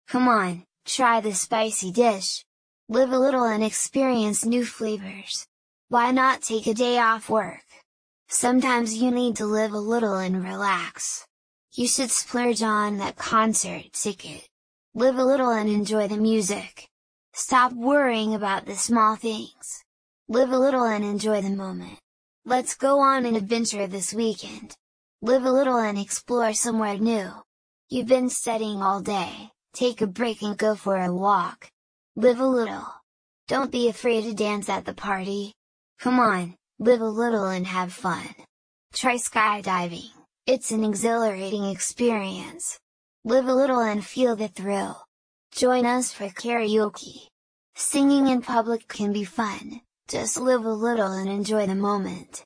Come on, try this spicy dish! Live a little and experience new flavors. Why not take a day off work? Sometimes you need to live a little and relax. You should splurge on that concert ticket. Live a little and enjoy the music. Stop worrying about the small things. Live a little and enjoy the moment. Let's go on an adventure this weekend. Live a little and explore somewhere new. You've been studying all day, take a break and go for a walk. Live a little. Don't be afraid to dance at the party. Come on, live a little and have fun. Try skydiving, it's an exhilarating experience. Live a little and feel the thrill. Join us for karaoke. Singing in public can be fun, just live a little and enjoy the moment.